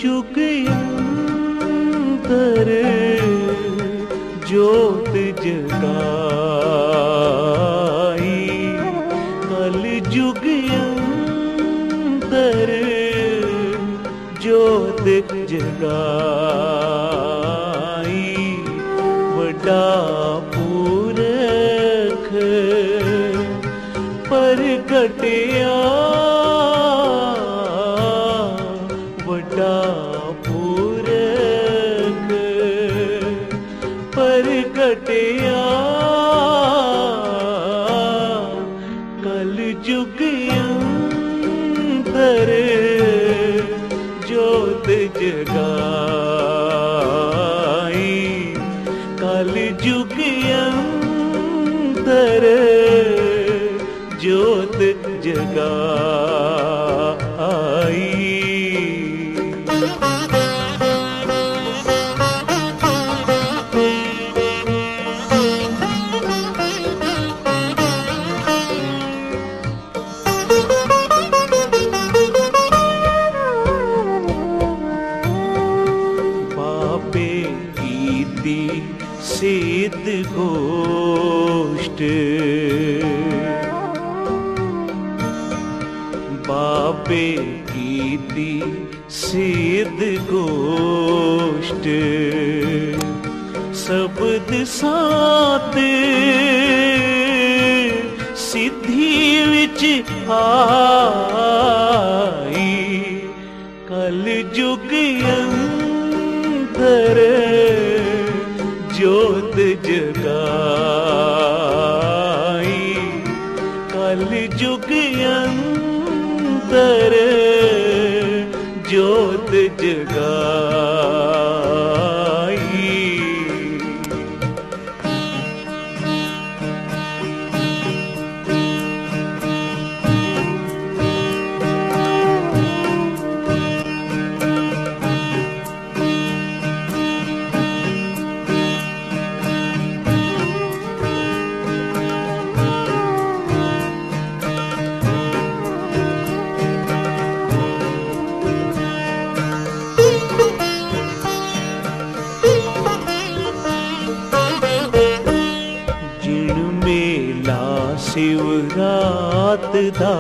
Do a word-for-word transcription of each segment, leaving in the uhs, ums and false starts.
जुग अंतर ज्योत जगाई, कल जुग अंतर ज्योत जगाई। वड्डा पुरख परगटिया, वड्डा पुरख परगटिया। कल जुग अंतर ज्योत जगाई, कल जुग अंतर ज्योत जगाई। बाबे कीती सिद्ध गोष्ठ, बाबे कीती सिद्ध गोष्ठ। शब्द सात सिद्धि विच आई, कल जुग अंतर ज्योत जगाई, कल जुग अंतर ज्योत जगाई। शिवरात दा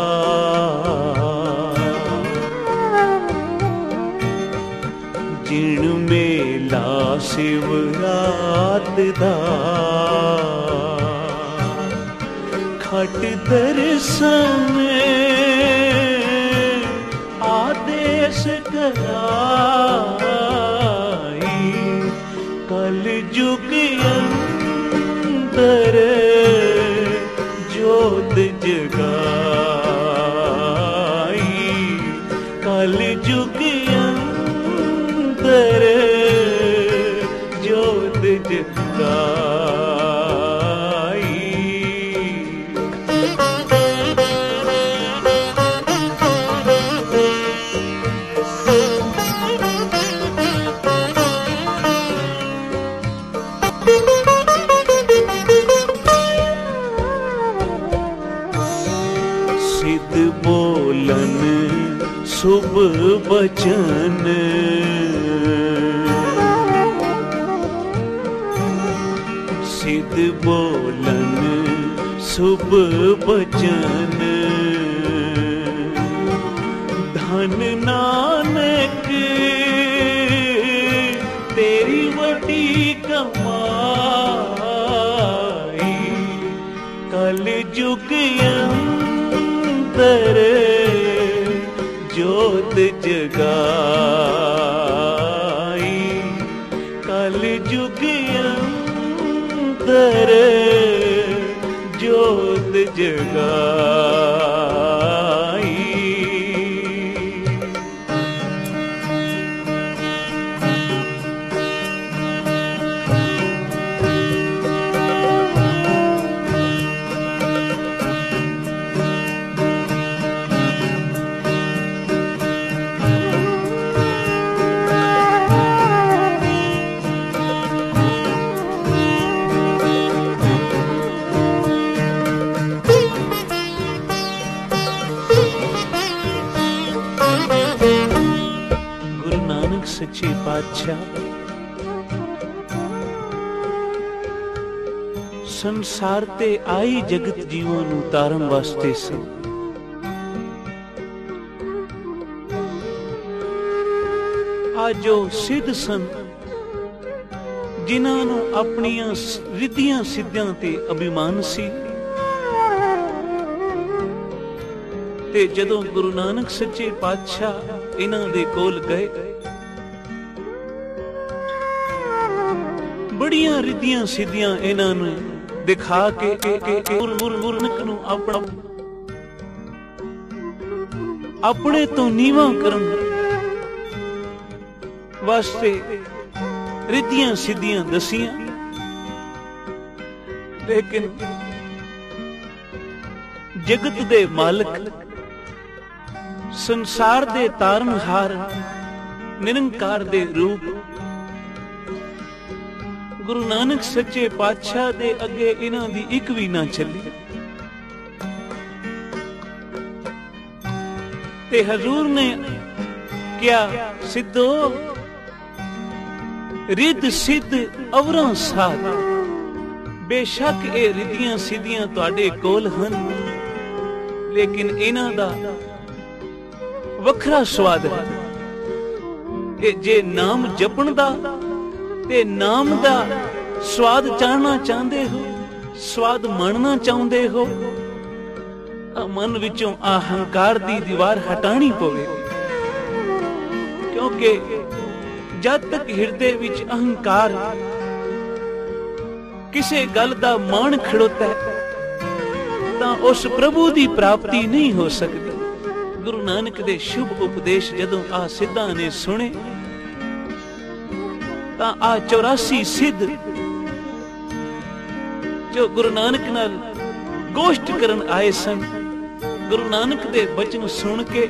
जिण मेला शिवरात दा, खट दर्शन आदेश कराई, कल जुग अंतर ज्योत जगाई, कल जुग अंतर ज्योत जगाई। सिद्ध बोलन शुभ बचन, सिद्ध बोलन शुभ बचन। धन नानक तेरी वड्डी कमाई, कल जुग अंतर ज्योत जगाई, कल जुग अंतर ज्योत जगाई। सच्चे पातशाह संसार ते आई जगत जीवां नूं तारण वास्ते सन। आज जो सिद्ध सन जिन्हां नूं अपनियां रिद्धियां सिद्धियां ते अभिमान सी, ते जदों गुरु नानक सच्चे पातशाह इन्हां दे कोल गए, बड़ियां रिद्धियां सिद्धियां इन्हां नूं दिखा के गुरमुख नूं अपना अपने तो नीवा करन वास्ते रिद्धियां सिद्धियां दसियां, लेकिन जगत दे मालिक संसार दे तारनहार निरंकार दे रूप गुरु नानक सच्चे पातशाह दे अगे इन्हां दी एक भी ना चली। ते हजूर ने क्या सिद्धो रिद्ध सिद्ध अवरां साध, बेशक ए रिद्धियां सिद्धियां तुहाडे कोल हन, लेकिन इन्हां दा वखरा स्वाद है। ए जे नाम जपण दा ते नाम दा स्वाद चाहना चाहते हो, स्वाद माणना चाहते हो, मन विचों अहंकार दी दीवार हटानी पवेगी, क्योंकि जद तक हिरदे विच अहंकार किसे गल दा मान खड़ोता है तां उस प्रभु दी प्राप्ति नहीं हो सकती। गुरु नानक दे शुभ उपदेश जदों आ सिद्धां ने सुने तां आ चौरासी सिद्ध जो गुरु नानक नाल गोष्ठ करन आए सन, गुरु नानक दे बचन सुन के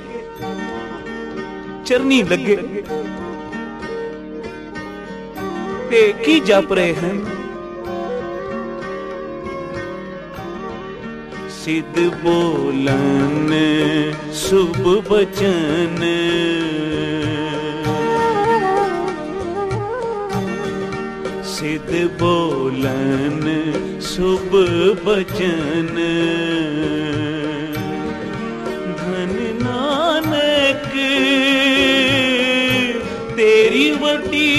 चरनी लगे ते की जप रहे हैं। सिद्ध बोलन शुभ बचन, सिद्ध बोलन शुभ बचन, धन नानक तेरी वड्डी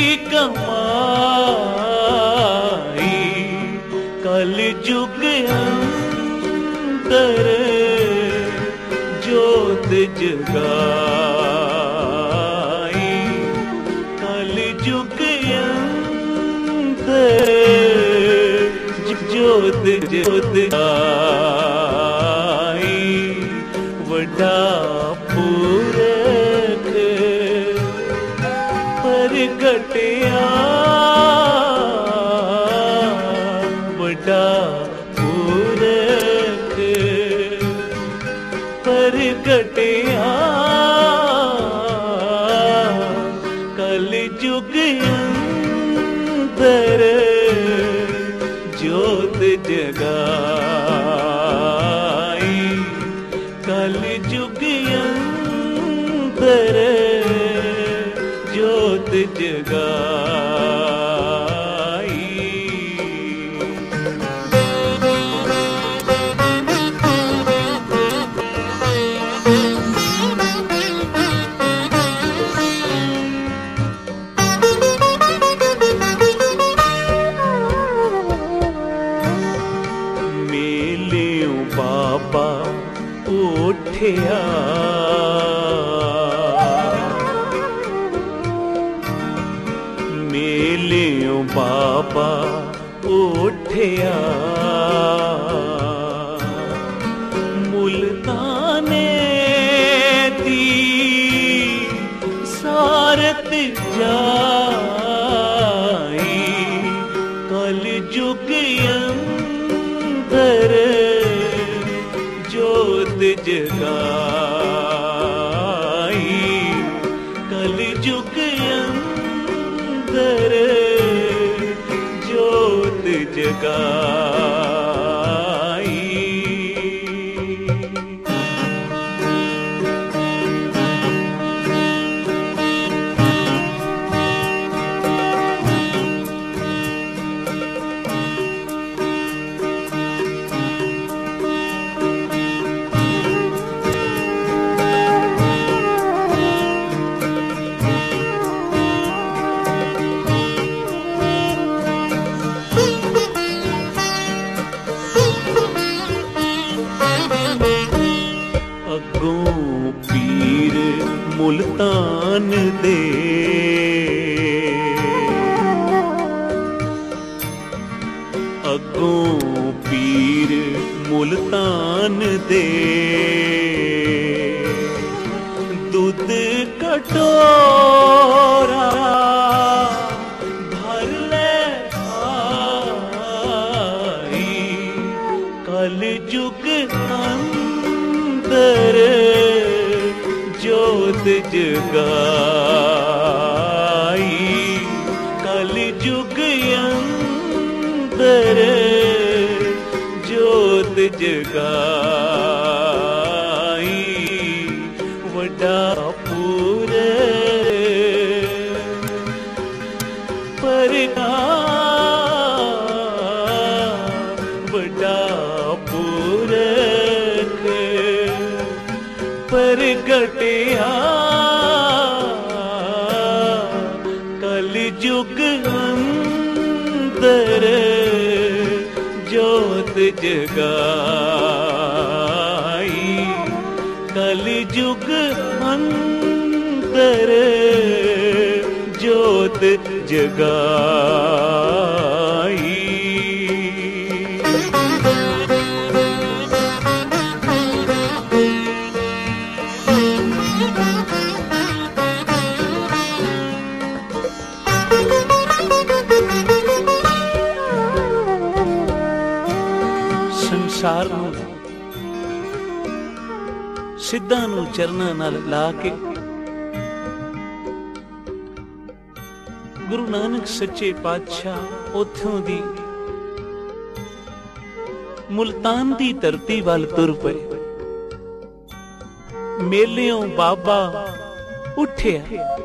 कमाई, कल जुग अंतर जोत जगाई, कल जुग जोत जोत आई, वड्डा पुरख परगटिया, वड्डा पुरख परगटिया, कल जुग अंतर जोत जगाई, कल जुग अंतर जोत जगाई। बाबा उठिया, मेलियों बाबा उठिया, मुल्ताने दी सारत जाई, कल जुग अंदर जोत जगाई, कल जुग अंदर जोत जगाई। ਮੁਲਤਾਨ ਦੇ। ਅੱਗੋਂ ਪੀਰ ਮੁਲਤਾਨ ਦੇ ਦੁੱਧ ਕਟੋਰਾ ਭਰ ਲੈ ਆਈ। ਕਲ ਯੁਗ ਅੰਦਰ ਜੋਤ ਜਗਾਈ। ਕਲ ਯੁਗ ਅੰਦਰ ਜੋਤ ਜਗਾਈ। ਵੱਡਾ ਪੂਰ ਪਰਗਾ ਵੱਡਾ ਪੁਰਖ ਪ੍ਰਗਟਿਆ। ਕਲ ਯੁਗ ਅੰਦਰ ਜੋਤ ਜਗਾਈ। ਕਲ ਯੁਗ ਅੰਦਰ ਜੋਤ ਜਗਾਈ। ਸੰਸਾਰ ਨੂੰ ਸਿੱਧਾਂ ਨੂੰ ਚਰਨਾਂ ਨਾਲ ਲਾ ਕੇ ਗੁਰੂ ਨਾਨਕ ਸੱਚੇ ਪਾਤਸ਼ਾਹ ਉੱਥੋਂ ਦੀ ਮੁਲਤਾਨ ਦੀ ਧਰਤੀ ਵੱਲ ਤੁਰ ਪਏ। ਮੇਲਿਓਂ ਬਾਬਾ ਉੱਠਿਆ,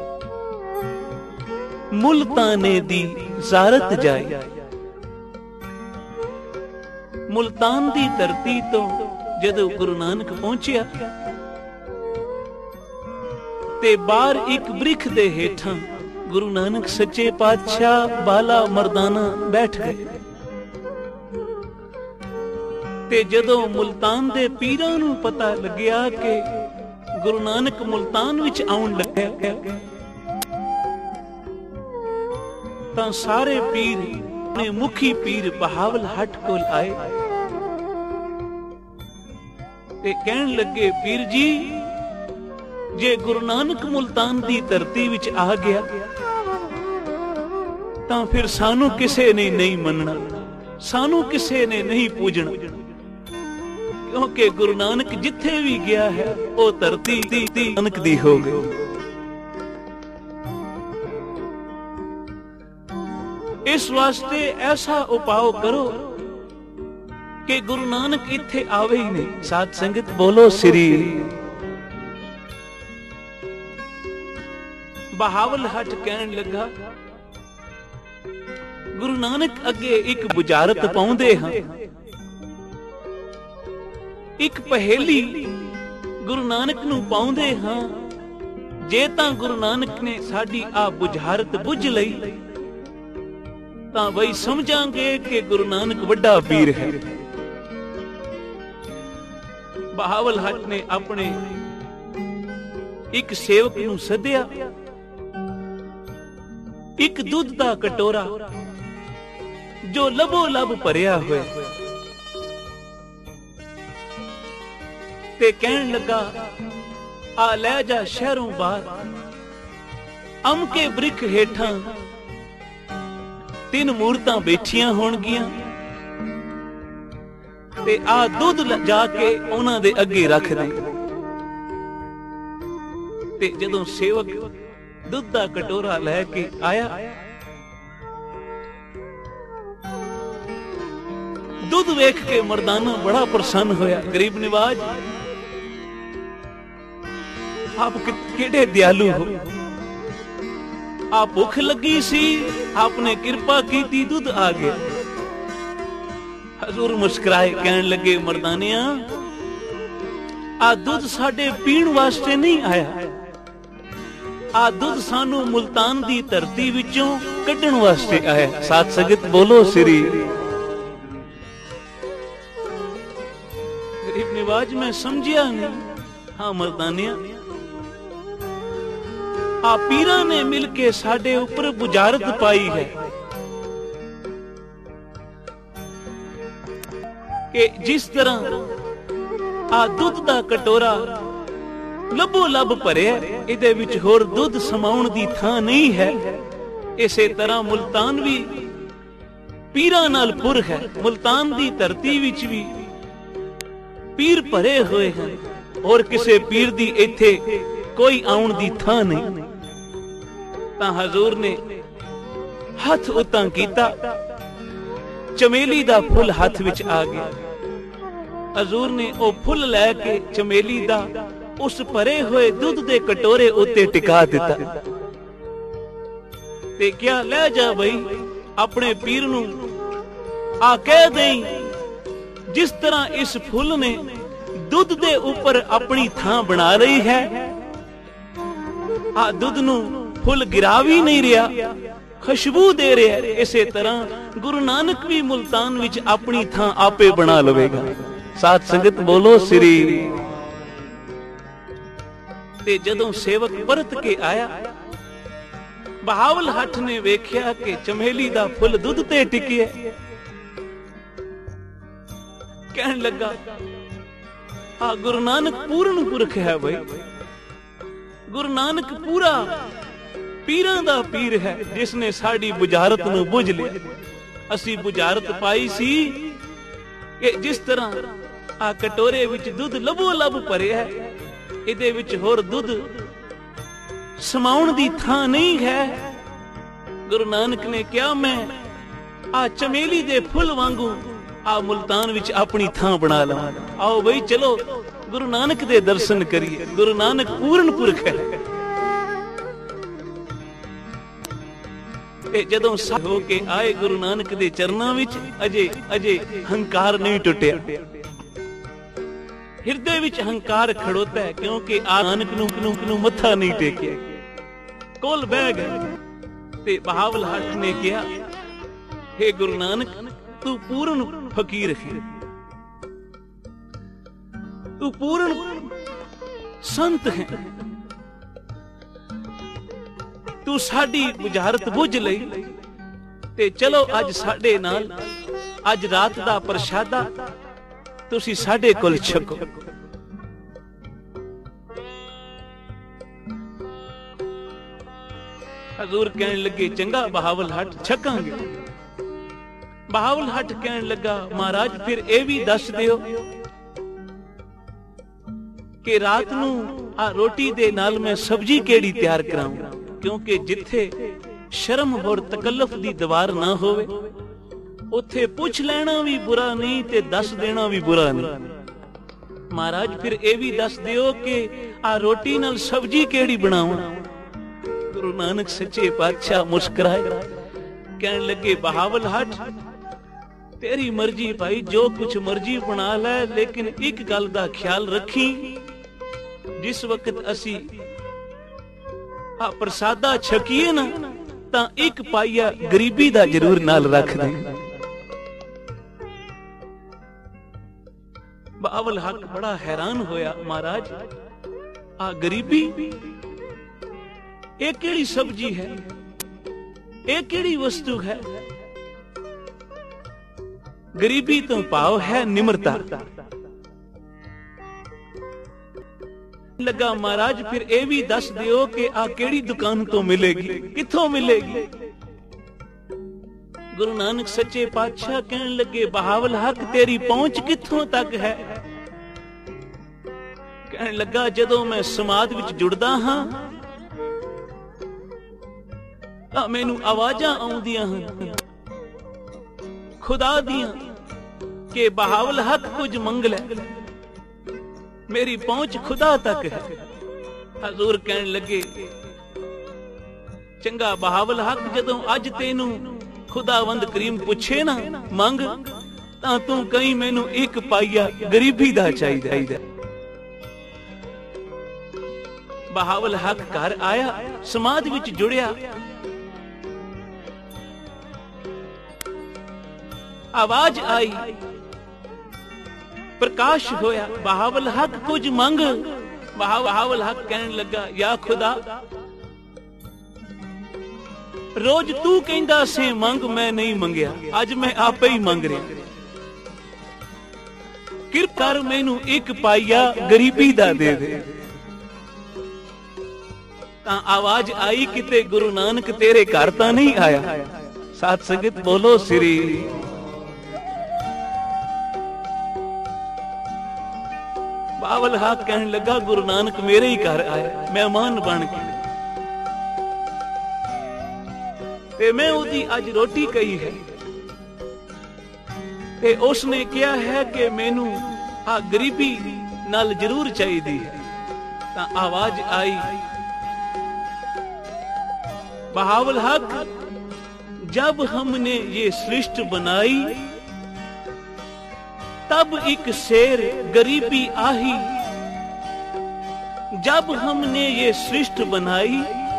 ਮੁਲਤਾਨੇ ਦੀ ਜ਼ਾਰਤ ਜਾਈ। ਮੁਲਤਾਨ ਦੀ ਧਰਤੀ ਤੋਂ ਜਦੋਂ ਗੁਰੂ ਨਾਨਕ ਪਹੁੰਚਿਆ ਤੇ ਬਾਹਰ ਇੱਕ ਬ੍ਰਿਖ ਦੇ ਹੇਠਾਂ ਗੁਰੂ ਨਾਨਕ ਸੱਚੇ ਪਾਤਸ਼ਾਹ ਬਾਲਾ ਮਰਦਾਨਾ ਬੈਠ ਗਏ। ਤੇ ਜਦੋਂ ਮੁਲਤਾਨ ਦੇ ਪੀਰਾਂ ਨੂੰ ਪਤਾ ਲੱਗਿਆ ਕਿ ਗੁਰੂ ਨਾਨਕ ਮੁਲਤਾਨ ਵਿੱਚ ਆਉਣ ਲੱਗੇ ਤਾਂ ਸਾਰੇ ਪੀਰ ਨੇ ਮੁਖੀ ਪੀਰ ਬਹਾਵਲ ਹੱਟ ਕੋਲ ਆਏ ਤੇ ਕਹਿਣ ਲੱਗੇ, ਪੀਰ ਜੀ ਜੇ ਗੁਰੂ ਨਾਨਕ ਮੁਲਤਾਨ ਦੀ ਧਰਤੀ ਵਿੱਚ ਆ ਗਿਆ ਤਾਂ ਫਿਰ ਸਾਨੂੰ ਕਿਸੇ ਨੇ ਨਹੀਂ ਮੰਨਣਾ, ਸਾਨੂੰ ਕਿਸੇ ਨੇ ਨਹੀਂ ਪੂਜਣਾ, ਕਿਉਂਕਿ ਗੁਰੂ ਨਾਨਕ ਜਿੱਥੇ ਵੀ ਗਿਆ ਹੈ ਉਹ ਧਰਤੀ ਦੀ ਨਾਨਕ ਦੀ ਹੋ ਗਈ। ਇਸ ਵਾਸਤੇ ਐਸਾ ਉਪਾਅ ਕਰੋ ਕਿ ਗੁਰੂ ਨਾਨਕ ਇੱਥੇ ਆਵੇ ਹੀ ਨਹੀਂ। ਸਾਧ ਸੰਗਤ ਬੋਲੋ ਸ੍ਰੀ। ਬਹਾਵਲ ਹੱਟ ਕਹਿਣ ਲੱਗਾ, ਗੁਰੂ ਨਾਨਕ ਅੱਗੇ ਇੱਕ ਬੁਝਾਰਤ ਪਾਉਂਦੇ ਹਾਂ, ਇੱਕ ਪਹੇਲੀ ਗੁਰੂ ਨਾਨਕ ਨੂੰ ਪਾਉਂਦੇ ਹਾਂ। ਜੇ ਤਾਂ ਗੁਰੂ ਨਾਨਕ ਨੇ ਸਾਡੀ ਆ ਬੁਝਾਰਤ ਬੁੱਝ ਲਈ ਤਾਂ ਬਈ ਸਮਝਾਂਗੇ ਕਿ ਗੁਰੂ ਨਾਨਕ ਵੱਡਾ ਪੀਰ ਹੈ। ਬਹਾਵਲ ਹੱਟ ਨੇ ਆਪਣੇ ਇੱਕ ਸੇਵਕ ਨੂੰ ਸੱਦਿਆ, ਇੱਕ ਦੁੱਧ ਦਾ ਕਟੋਰਾ ਜੋ ਲਬੋ ਲਬ ਭਰਿਆ ਹੋਇਆ ਤੇ ਕਹਿਣ ਲੱਗਾ, ਆ ਲੈ ਜਾ ਸ਼ਹਿਰੋਂ ਬਾਹਰ, ਅੰਮ ਕੇ ਬ੍ਰਿਖ ਹੇਠਾਂ ਤਿੰਨ ਮੂਰਤਾਂ ਬੈਠੀਆਂ ਹੋਣਗੀਆਂ ਤੇ ਆ ਦੁੱਧ ਜਾ ਕੇ ਉਹਨਾਂ ਦੇ ਅੱਗੇ ਰੱਖ ਦੇ। ਤੇ ਜਦੋਂ ਸੇਵਕ ਦੁੱਧ ਦਾ ਕਟੋਰਾ ਲੈ ਕੇ ਆਇਆ, ਦੁੱਧ ਵੇਖ ਕੇ ਮਰਦਾਨਾ ਬੜਾ ਪ੍ਰਸੰਨ ਹੋਇਆ। ਗਰੀਬ ਨਿਵਾਜ, ਆਪ ਕਿਹੜੇ ਦਿਆਲੂ ਹੋ, ਆ ਭੁੱਖ ਲੱਗੀ ਸੀ, ਆਪਨੇ ਕਿਰਪਾ ਕੀਤੀ, ਦੁੱਧ ਆ ਗਿਆ। ਹਜ਼ੂਰ ਮੁਸਕਰਾਏ, ਕਹਿਣ ਲੱਗੇ, ਮਰਦਾਨਿਆਂ ਆ ਦੁੱਧ ਸਾਡੇ ਪੀਣ ਵਾਸਤੇ ਨਹੀਂ ਆਇਆ, ਆ ਦੁੱਧ ਸਾਨੂੰ ਮੁਲਤਾਨ ਦੀ ਧਰਤੀ ਵਿੱਚੋਂ ਕੱਢਣ ਵਾਸਤੇ ਆਇਆ। ਸਾਧ ਸੰਗਤ ਬੋਲੋ ਸ੍ਰੀ। ਗਰੀਬ ਨਿਵਾਜ, ਮੈਂ ਸਮਝਿਆ ਨਹੀਂ। ਹਾਂ ਮਰਦਾਨਿਆਂ, आ पीरां ने मिल के साडे उपर बुझारत पाई है कि जिस तरह आ दुध दा कटोरा लबो लब भरिया, इहदे विच होर दुध समाउण दी थां नहीं है, इसे तरह मुल्तान भी पीरां नाल पुर है। मुल्तान दी धरती विच भी पीर भरे होए हैं और किसे पीर दी इत्थे कोई आउण दी थां नहीं। तां हजूर ने हथ उतां कीता, चमेली दा फुल हाथ विच आ गया। हजूर ने ओ फुल लैके चमेली दा उस भरे होए दुध दे कटोरे उत्ते टिका दिता ते क्या ले जा बई अपने पीर नूं आ कह देई, जिस तरह इस फुल ने दुध दे ऊपर अपनी थां बना रही है, आ दुध नूं फुल गिरा भी नहीं रहा, खुशबू दे रहा है। इसे तरह गुरु नानक भी मुल्तान विच अपनी थां आपे बना लवेगा। साथ संगत बोलो श्री। ते जदों सेवक परत के आया, बहावल हठ ने वेख्या कि चमेली दा फुल दुध ते टिकिया। कहन लगा आ गुरु नानक पूर्ण पुरख है भाई, गुरु नानक पूरा पीरां दा पीर है, जिसने साड़ी बुझारत नूं बुझ लिया। असी बुझारत पाई सी कि जिस तरह आ कटोरे विच दुध लबो लब भरिया है, इहदे विच होर दुध समाउण दी थां नहीं है। गुरु नानक ने क्या मैं आ चमेली दे फुल वांगू आ मुल्तान विच अपनी थां बना लवां। आओ बई चलो गुरु नानक दे दर्शन करिए। गुरु नानक पूर्ण पुरख है। ते जदों सब हो के आए गुरु नानक दे चरनां विच, अजे अजे हंकार नहीं टुटिया। हिरदे विच हंकार खड़ोता है, क्योंकि आ नानक नूं नूं नूं मत्था नहीं टेकिया। कोल बह गए ते बहावल हठ ने कहा, हे गुरु नानक तू पूर्ण फकीर है, तू पूर्ण संत है, तू साडी बुझारत बुझ लई ते चलो अज साडे नाल अज रात दा प्रशादा तुसी साडे कोल छको। हजूर कहन लगे चंगा बहावल हठ छकांगे। बहावल हठ कहन लगा महाराज फिर ए भी दस दियो कि रात नू आ रोटी दे नाल मैं सब्जी केड़ी तैयार कराऊं, क्योंकि जिथे शर्म और तकल्लुफ दी दीवार ना होवे उथे पूछ लेना भी बुरा नहीं ते दस देना भी बुरा नहीं। महाराज फिर ए भी दस दियो कि आ रोटी नाल सब्जी केड़ी बनावां। गुरु नानक सच्चे पातशाह मुस्कुराए, कहन लगे बहावल हठ तेरी मर्जी भाई, जो कुछ मर्जी बना ले, लेकिन एक गल दा ख्याल रखी, जिस वक्त असी आ प्रसादा छकीए ना तां एक पाइया गरीबी दा जरूर नाल रख दे। बहावल हक बड़ा हैरान होया, महाराज आ गरीबी एक केड़ी सब्जी है, एक केड़ी वस्तु है। गरीबी तो भाव है निम्रता। लगा महाराज फिर ए भी दस दियो कि आ केड़ी दुकान तो मिलेगी, किथों मिलेगी। गुरु नानक सच्चे पातशाह कहन लगे बहावल हक तेरी पहुंच किथों तक है। कहन लगा जदों मैं समाज विच जुड़दा हां तां मैनू आवाजां आउंदियां हन खुदा दियां के बहावल हक कुछ मंग ले, मेरी पहुंच खुदा तक है। हजूर कहन लगे चंगा बहावल हक जदों अज तेनू खुदावंद करीम पूछे ना मंग तां तू कहीं मैनू एक पाइया गरीबी दा चाहिदा। बहावल हक घर आया, समाज विच जुड़िया, आवाज आई, प्रकाश होया, बहावल हक कुछ मंग। बहावल हक कहने लगा या खुदा रोज तू कहंदा से मंग, मैं नहीं मंगया, अज मैं आपे ही मंग रहा। किरपा कर मैनू एक पाइया गरीबी दा दे दे। तां आवाज आई किते गुरु नानक तेरे घर तां नहीं आया। साथ संगत बोलो श्री। बावल हाथ कहने लगा गुरु नानक मेरे ही घर आया, मेहमान बन के। ते मैं उदी अज रोटी कही है ते उसने कहा है कि मैनू आ गरीबी नाल जरूर चाहिए है। तां आवाज आई बहावल हक, जब हमने ये सृष्टि बनाई तब एक शेर गरीबी आही। जब हमने ये सृष्टि बनाई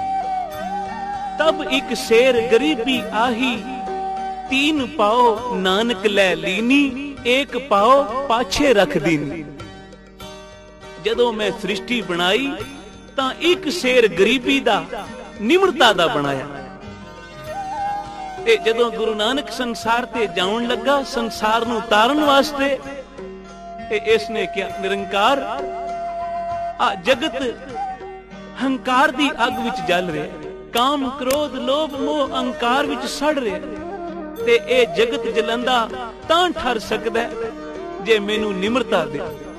तब एक शेर गरीबी आही। तीन पाओ नानक लै लीनी, एक पाओ पाछे रख दीनी। जदों मैं सृष्टि बनाई तां एक शेर गरीबी दा निमरता दा बनाया। ते जदों गुरु नानक संसार ते जाउण लगा संसार नूं तारन वास्ते, ते इसने क्या निरंकार आ जगत हंकार दी अग विच जल रहा, काम क्रोध लोभ मोह अहंकार विच सड़ रहा। ते ए जगत जलंदा तां ठर सकदा जे मैनू निमरता दे।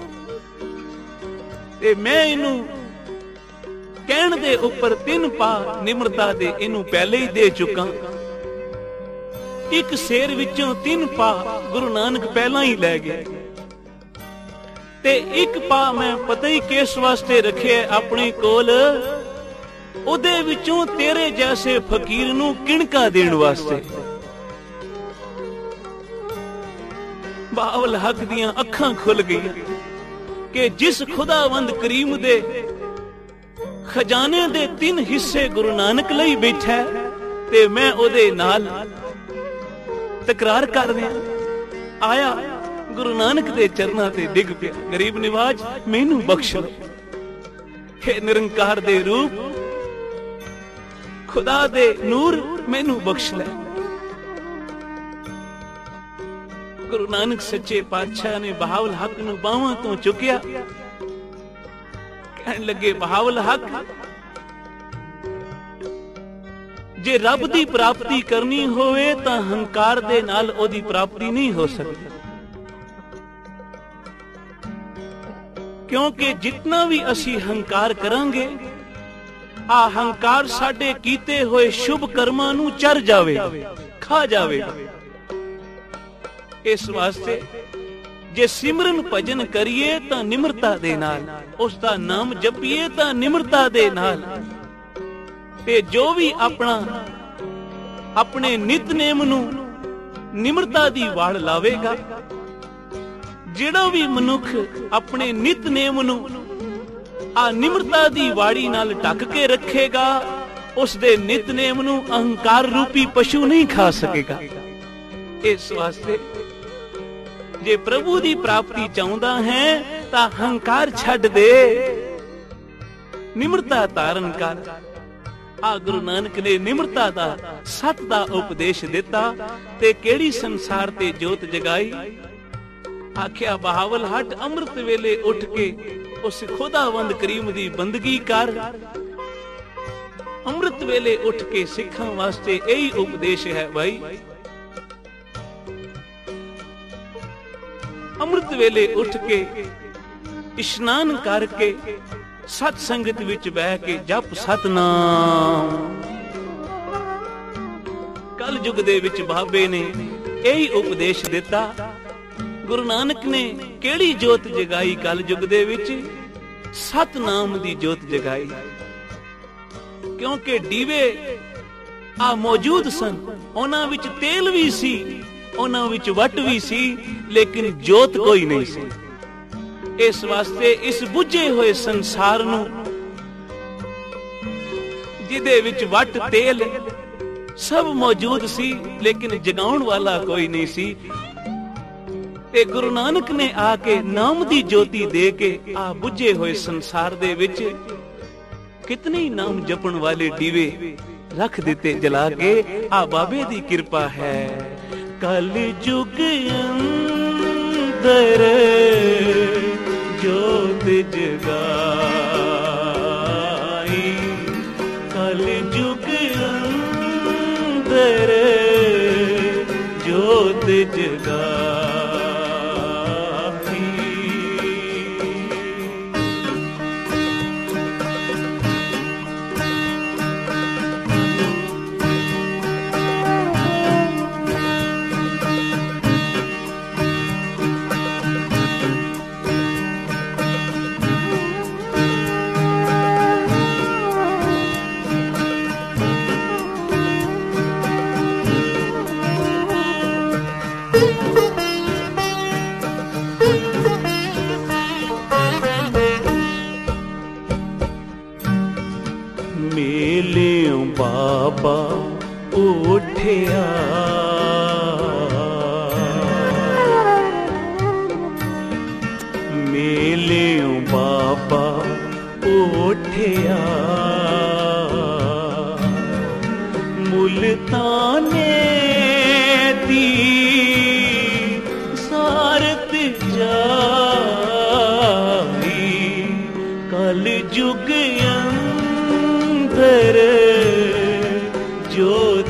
ते मैं इनू कहण दे उपर तीन पा निमरता दे इनू पहले ही दे चुका। एक शेर विचों तीन पा गुरु नानक पहला ही लै गए। ते एक पा मैं पता ही किस वास्ते रखे अपने कोल, उदे विचों तेरे जैसे फकीर नू किणका देण वास्ते। बावल हक दियां अखां खुल गई कि जिस खुदावंद करीम दे खजाने दे तीन हिस्से गुरु नानक लई बैठा ते मैं उदे नाल तकरार कर रहा। आया गुरु नानक दे चरनां ते डिग पिया, गरीब निवाज मैनू बख्श लो। हे निरंकार दे रूप खुदा दे नूर मैनू बख्श ले। गुरु नानक सच्चे पातशाह ने बहावल हक नू बावां तो चुकिया। कहन लगे बहावल हक, जे रब दी प्राप्ति करनी होवे तां हंकार दे नाल ओदी प्राप्ति नहीं हो सकती। क्योंकि जितना भी असी हंकार करांगे आ हंकार साडे कीते होए शुभ कर्मां नू चर जावे, खा जावे। इस वास्ते जे सिमरन भजन करिए तां निमरता दे नाल, उसदा नाम जपीए तां निमरता दे नाल। ते जो भी अपना अपने नितनेम नू निमरता दी वाड़ लावेगा, ਜਿਹੜਾ भी मनुख अपने नितनेम नू आ निमरता दी वाड़ी नाल ढक के रखेगा, उस दे नितनेम नू अहंकार रूपी पशु नहीं खा सकेगा। इस वास्ते जे प्रभु दी प्राप्ति चाहुंदा है तां हंकार छड्ड दे, निमरता धारण कर। आ गुरु नानक ने निमरता दा सत दा उपदेश दिता ते केड़ी संसार ते जोत जगाई। आख्या बहावल हट अमृत वेले उठ के उस खुदावंद करीम दी बंदगी कर। अमृत वेले उठ के सिखां वास्ते यही उपदेश है भाई। अमृत वेले उठ के इशनान करके सत संगत विच बह के जप सतनाम। कल युग दे विच बाबे ने यही उपदेश दिता। गुरु नानक ने केड़ी जोत जगाई कल युग दे विच? सतनाम दी जोत जगाई। क्योंकि दीवे आ मौजूद सन, उन्हां विच तेल भी सी, उन्हां विच वट भी सी, लेकिन जोत कोई नहीं सी। इस वास्ते इस बुझे हुए संसार नू जिदे विच वट तेल सब मौजूद सी, लेकिन जगाउण वाला कोई नहीं सी। ते गुरु नानक ने आके नाम दी ज्योति दे के आ बुझे हुए संसार दे विच कितने ही नाम जपण वाले दीवे रख दिते जला के। आ बाबे दी कृपा है। कल जुग अंदर जोत जगाई, कल जुग अंदर जोत जगाई। मेलियों बाबा उठिया, मेलियों बाबा उठिया, मुल्ताने दी सारत जाई। कल जुग अंदर जोत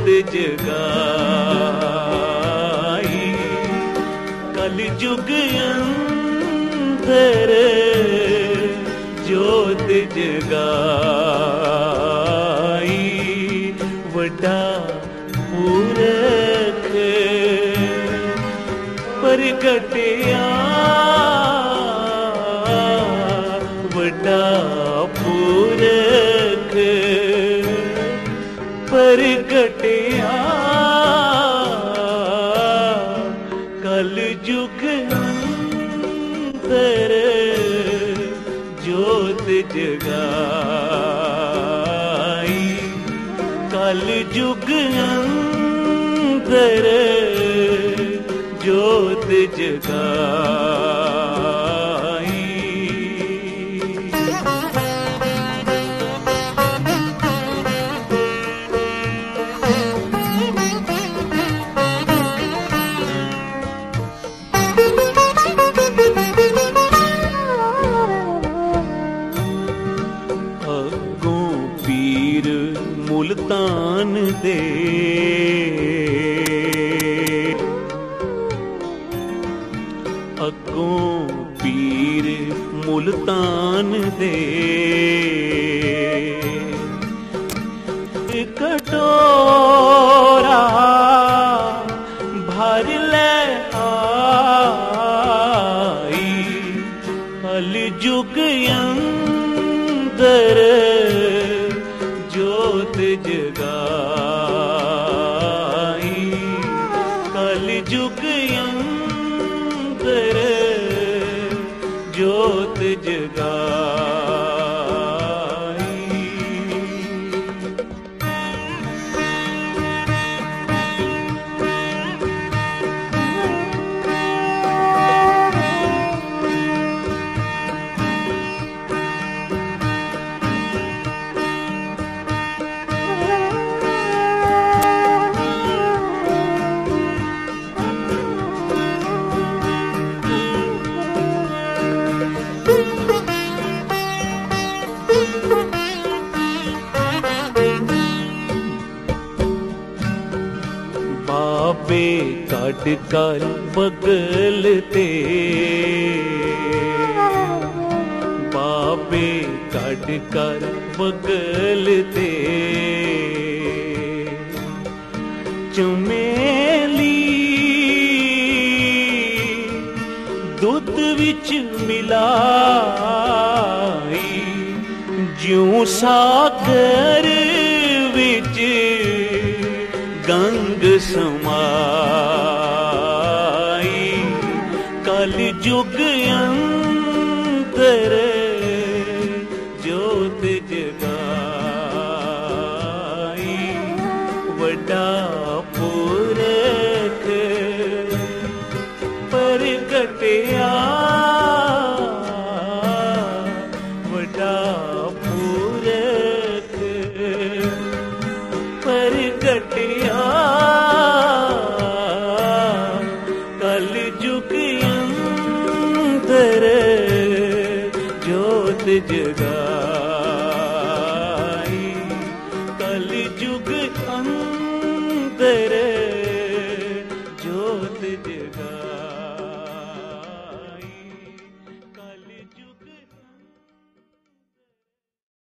जगाई, कल जुग अंदर जोत जगाई। वड्डा पुरख प्रगटिया, वड्डा पुरख प्रगटिया। कल जुग अंदर जोत जगाई, कल जुग अंदर जोत जगाई। मुल्तान दे अगों पीर मुल्तान दे, कटोरा भर ले आई। कल जुग अंदर जोत जगाई, कल जुग अंदर जोत जगाई। बाबे कट कर बगल ते, बाबे कट कर बगल ते, चमेली दुध विच मिलाई, ज्यों सागर विच गंग समाई। कल जुग अंदर जोत जगाई, वड्डा पुरख प्रगटिया, वड्डा पुरख ਜਗਾਈ, ਕਲ ਯੁਗ ਅੰਦਰ ਜੋਤ ਜਗਾਈ।